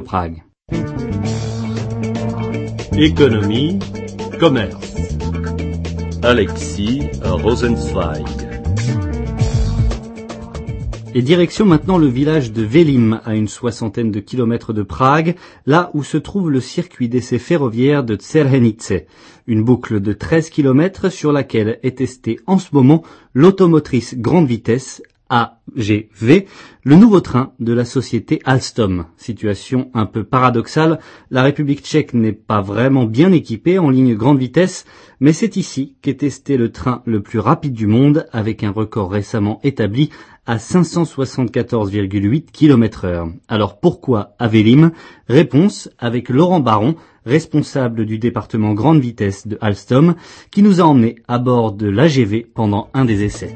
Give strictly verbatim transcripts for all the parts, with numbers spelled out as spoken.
Prague. Économie, commerce. Alexis Rosenzweig. Et direction maintenant le village de Velim, à une soixantaine de kilomètres de Prague, là où se trouve le circuit d'essai ferroviaire de Czerhenice, une boucle de treize kilomètres sur laquelle est testée en ce moment l'automotrice grande vitesse A G V, le nouveau train de la société Alstom. Situation un peu paradoxale, la République tchèque n'est pas vraiment bien équipée en ligne grande vitesse, mais c'est ici qu'est testé le train le plus rapide du monde, avec un record récemment établi à cinq cent soixante-quatorze virgule huit kilomètres heure. Alors pourquoi à Velim? Réponse avec Laurent Baron, responsable du département grande vitesse de Alstom, qui nous a emmenés à bord de l'A G V pendant un des essais.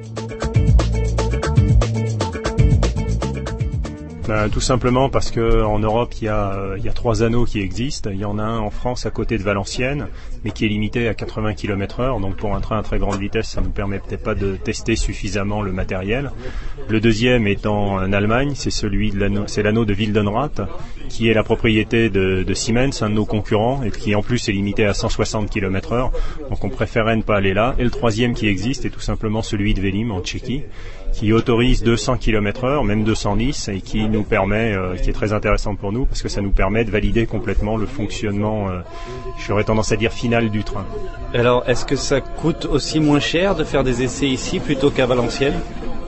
Ben, tout simplement parce que en Europe il y a euh, il y a trois anneaux qui existent. Il y en a un en France à côté de Valenciennes, mais qui est limité à quatre-vingts kilomètres heure. Donc pour un train à très grande vitesse, ça ne me permet peut-être pas de tester suffisamment le matériel. Le deuxième est en Allemagne, c'est celui de l'anneau, c'est l'anneau de Wildenrath, qui est la propriété de, de Siemens, un de nos concurrents, et qui en plus est limité à cent soixante kilomètres heure. Donc on préférait ne pas aller là. Et le troisième qui existe est tout simplement celui de Velim en Tchéquie, qui autorise deux cents kilomètres heure, même deux cent dix, et qui nous permet, euh, qui est très intéressant pour nous, parce que ça nous permet de valider complètement le fonctionnement, euh, j'aurais tendance à dire final du train. Alors, est-ce que ça coûte aussi moins cher de faire des essais ici plutôt qu'à Valenciennes ?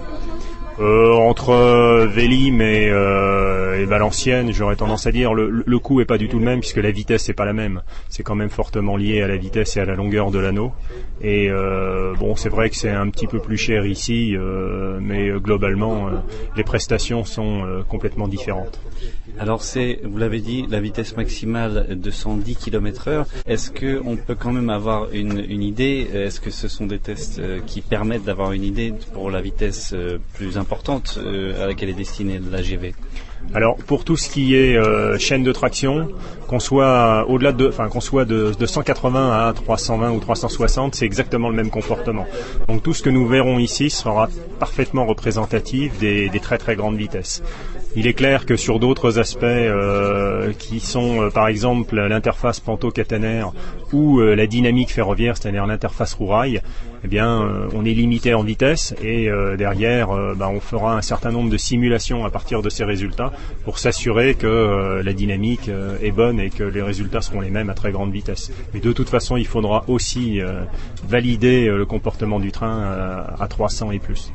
Euh, entre euh, Velim et, euh, et Valenciennes, j'aurais tendance à dire le, le coût est pas du tout le même, puisque la vitesse est pas la même. C'est quand même fortement lié à la vitesse et à la longueur de l'anneau. Et euh, bon, c'est vrai que c'est un petit peu plus cher ici, euh, mais euh, globalement, euh, les prestations sont euh, complètement différentes. Alors c'est, vous l'avez dit, la vitesse maximale de cent dix kilomètres heure. Est-ce que on peut quand même avoir une, une idée? Est-ce que ce sont des tests euh, qui permettent d'avoir une idée pour la vitesse euh, plus importante euh, à laquelle est destinée l'A G V? Alors pour tout ce qui est euh, chaîne de traction, qu'on soit au-delà de, enfin qu'on soit de, de cent quatre-vingts à trois cent vingt ou trois cent soixante, c'est exactement le même comportement. Donc tout ce que nous verrons ici sera parfaitement représentatif des, des très très grandes vitesses. Il est clair que sur d'autres aspects euh, qui sont euh, par exemple l'interface panto-caténaire ou euh, la dynamique ferroviaire, c'est-à-dire l'interface roue-rail, eh bien euh, on est limité en vitesse et euh, derrière euh, bah, on fera un certain nombre de simulations à partir de ces résultats pour s'assurer que euh, la dynamique euh, est bonne et que les résultats seront les mêmes à très grande vitesse. Mais de toute façon, il faudra aussi euh, valider euh, le comportement du train euh, à trois cents et plus.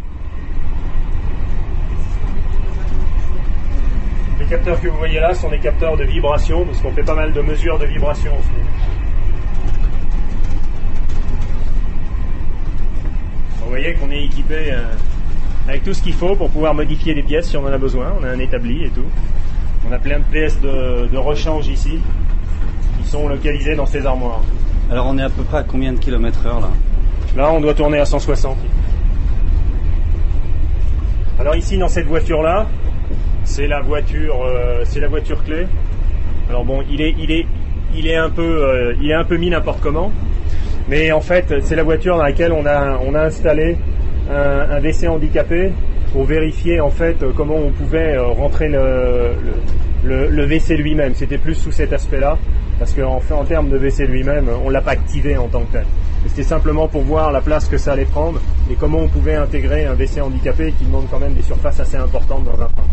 Les capteurs que vous voyez là sont des capteurs de vibration, parce qu'on fait pas mal de mesures de vibration en ce moment. Vous voyez qu'on est équipé euh, avec tout ce qu'il faut pour pouvoir modifier les pièces si on en a besoin. On a un établi et tout. On a plein de pièces de, de rechange ici qui sont localisées dans ces armoires. Alors on est à peu près à combien de kilomètres heure là? Là on doit tourner à cent soixante. Alors ici dans cette voiture là, c'est la voiture, euh, c'est la voiture clé. Alors bon, il est, il est, il est un peu, euh, il est un peu mis n'importe comment, mais en fait, c'est la voiture dans laquelle on a, on a installé un, un W C handicapé pour vérifier en fait comment on pouvait rentrer le, le, le, le W C lui-même. C'était plus sous cet aspect-là, parce qu'en fait, en termes de W C lui-même, on l'a pas activé en tant que tel. C'était simplement pour voir la place que ça allait prendre et comment on pouvait intégrer un W C handicapé qui demande quand même des surfaces assez importantes dans un train.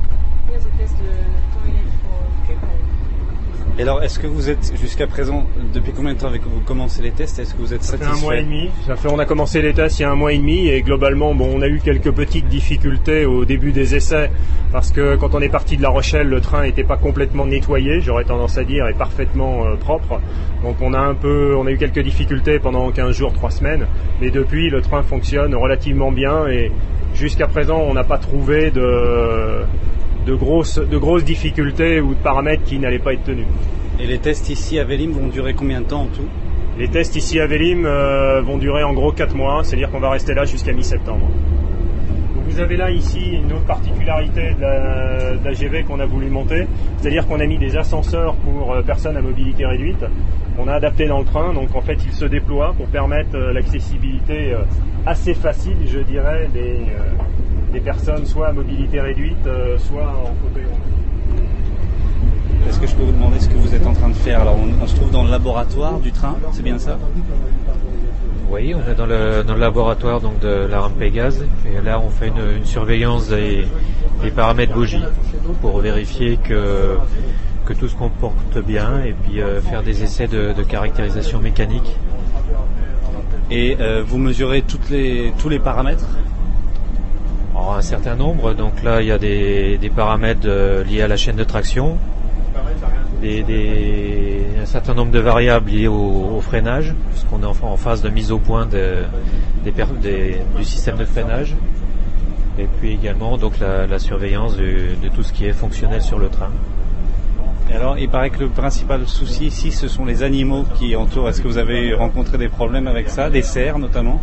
Et alors, est-ce que vous êtes, jusqu'à présent, depuis combien de temps avez vous commencé les tests? Est-ce que vous êtes satisfait? Ça fait un mois et demi. Ça fait, on a commencé les tests il y a un mois et demi et globalement, bon, on a eu quelques petites difficultés au début des essais parce que quand on est parti de La Rochelle, le train n'était pas complètement nettoyé, j'aurais tendance à dire, et parfaitement euh, propre. Donc on a un peu, on a eu quelques difficultés pendant quinze jours, trois semaines. Mais depuis, le train fonctionne relativement bien et jusqu'à présent, on n'a pas trouvé de De grosses, de grosses difficultés ou de paramètres qui n'allaient pas être tenus. Et les tests ici à Velim vont durer combien de temps en tout? Les tests ici à Velim euh, vont durer en gros quatre mois, c'est-à-dire qu'on va rester là jusqu'à mi-septembre. Donc vous avez là ici une autre particularité de la, de la G V qu'on a voulu monter, c'est-à-dire qu'on a mis des ascenseurs pour euh, personnes à mobilité réduite. On a adapté dans le train, donc en fait il se déploie pour permettre euh, l'accessibilité euh, assez facile, je dirais, des... Euh, des personnes soit à mobilité réduite, euh, soit en fauteuil roulant. que je peux vous demander ce que vous êtes en train de faire? Alors, on, on se trouve dans le laboratoire du train, c'est bien ça? Oui, on est dans le, dans le laboratoire donc de la rampe Pégase, et là on fait une, une surveillance des, des paramètres bougie pour vérifier que, que tout se comporte bien et puis euh, faire des essais de, de caractérisation mécanique. Et euh, vous mesurez toutes les, tous les paramètres? Alors, un certain nombre, donc là il y a des, des paramètres euh, liés à la chaîne de traction, des, des, un certain nombre de variables liées au, au freinage, puisqu'on est en, en phase de mise au point de, des, des, du système de freinage, et puis également donc la, la surveillance du, de tout ce qui est fonctionnel sur le train. Et alors, il paraît que le principal souci ici, ce sont les animaux qui entourent. Est-ce que vous avez rencontré des problèmes avec ça, des cerfs notamment?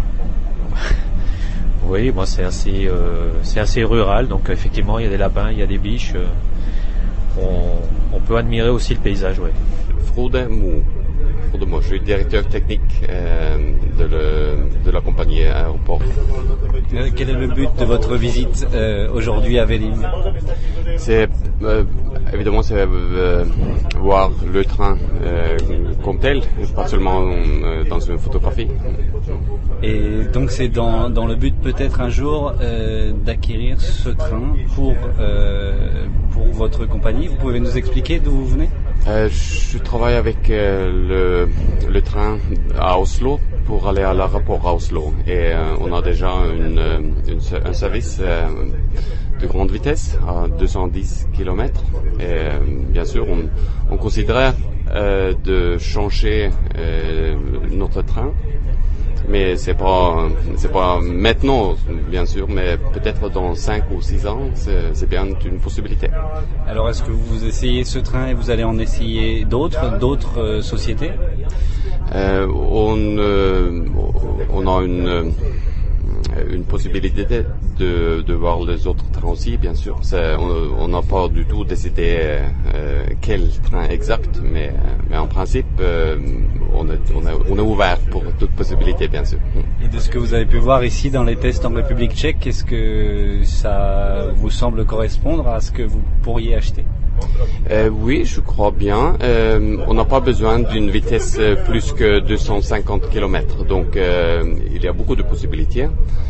Oui, bon, c'est assez, euh, c'est assez rural, donc effectivement il y a des lapins, il y a des biches. Euh, on, on peut admirer aussi le paysage, oui. Frode Mo. Frode Mo, je suis directeur technique euh, de, le, de la compagnie aéroport. Euh, quel est le but de votre visite euh, aujourd'hui à Vélim? C'est euh, évidemment c'est euh, voir le train euh, comme tel, pas seulement euh, dans une photographie. Et donc c'est dans, dans le but peut-être un jour euh, d'acquérir ce train pour, euh, pour votre compagnie. Vous pouvez nous expliquer d'où vous venez? euh, Je travaille avec euh, le, le train à Oslo pour aller à l'aéroport à Oslo. Et euh, on a déjà une, une, un service euh, de grande vitesse à deux cent dix kilomètres. Et euh, bien sûr, on, on considère euh, de changer euh, notre train. Mais c'est pas, c'est pas maintenant, bien sûr, mais peut-être dans cinq ou six ans, c'est, c'est bien une possibilité. Alors, est-ce que vous essayez ce train et vous allez en essayer d'autres, d'autres euh, sociétés? euh, on, euh, on a une, une possibilité de, de voir les autres trains aussi, bien sûr. C'est, on n'a pas du tout décidé euh, quel train exact, mais, mais en principe, euh, on, est, on, est, on est ouvert pour toute possibilité, bien sûr. Et de ce que vous avez pu voir ici dans les tests en République tchèque, est-ce que ça vous semble correspondre à ce que vous pourriez acheter? Euh, oui, je crois bien. Euh, on n'a pas besoin d'une vitesse plus que deux cent cinquante kilomètres, donc euh, il y a beaucoup de possibilités.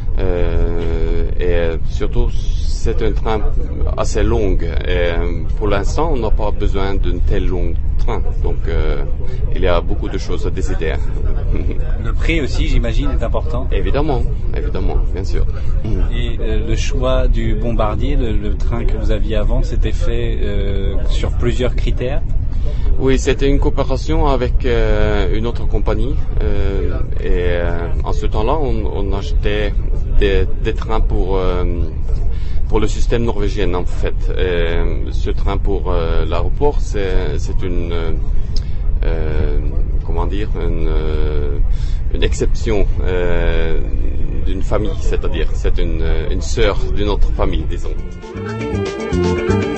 Euh, et surtout, c'est un train assez long. Et pour l'instant, on n'a pas besoin d'un tel long train, donc euh, il y a beaucoup de choses à décider. Le prix aussi, j'imagine, est important. Évidemment, évidemment, bien sûr. Et euh, le choix du Bombardier, le, le train que vous aviez avant, c'était fait euh, sur plusieurs critères? Oui, c'était une coopération avec euh, une autre compagnie. Euh, et euh, en ce temps-là, on, on achetait des, des trains pour euh, pour le système norvégien, en fait. Et ce train pour euh, l'aéroport, c'est, c'est une euh, comment dire une, une exception euh, d'une famille, c'est-à-dire c'est une, une sœur d'une autre famille, disons.